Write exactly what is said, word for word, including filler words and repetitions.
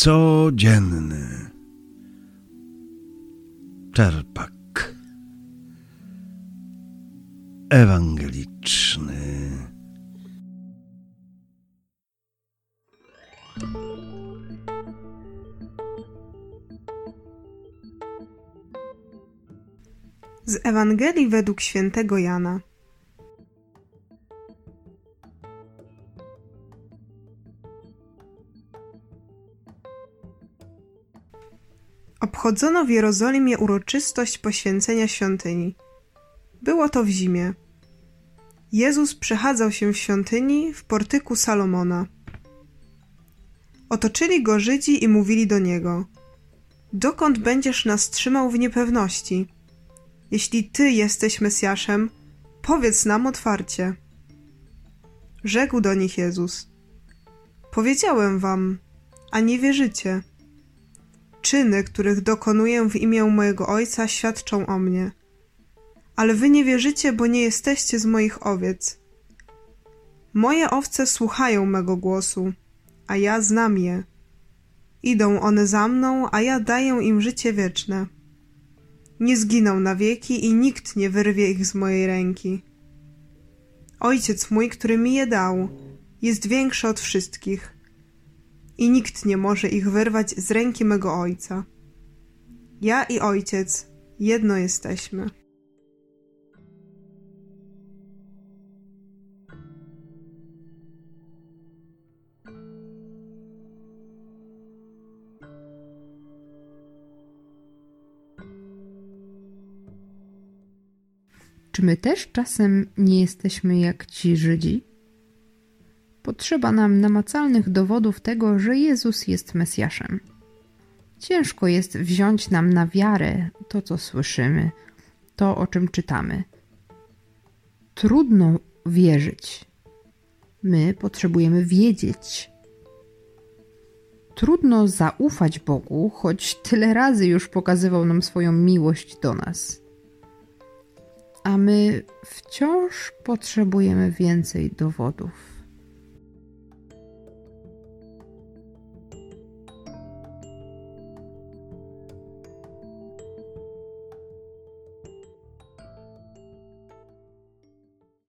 codzienny czerpak ewangeliczny. Z Ewangelii według świętego Jana. Obchodzono w Jerozolimie uroczystość poświęcenia świątyni. Było to w zimie. Jezus przechadzał się w świątyni w portyku Salomona. Otoczyli go Żydzi i mówili do niego: dokąd będziesz nas trzymał w niepewności? Jeśli Ty jesteś Mesjaszem, powiedz nam otwarcie. Rzekł do nich Jezus: powiedziałem wam, a nie wierzycie. Czyny, których dokonuję w imię mojego Ojca, świadczą o mnie. Ale wy nie wierzycie, bo nie jesteście z moich owiec. Moje owce słuchają mego głosu, a ja znam je. Idą one za mną, a ja daję im życie wieczne. Nie zginą na wieki i nikt nie wyrwie ich z mojej ręki. Ojciec mój, który mi je dał, jest większy od wszystkich i nikt nie może ich wyrwać z ręki mego Ojca. Ja i Ojciec jedno jesteśmy. Czy my też czasem nie jesteśmy jak ci Żydzi? Potrzeba nam namacalnych dowodów tego, że Jezus jest Mesjaszem. Ciężko jest wziąć nam na wiarę to, co słyszymy, to, o czym czytamy. Trudno wierzyć. My potrzebujemy wiedzieć. Trudno zaufać Bogu, choć tyle razy już pokazywał nam swoją miłość do nas. A my wciąż potrzebujemy więcej dowodów.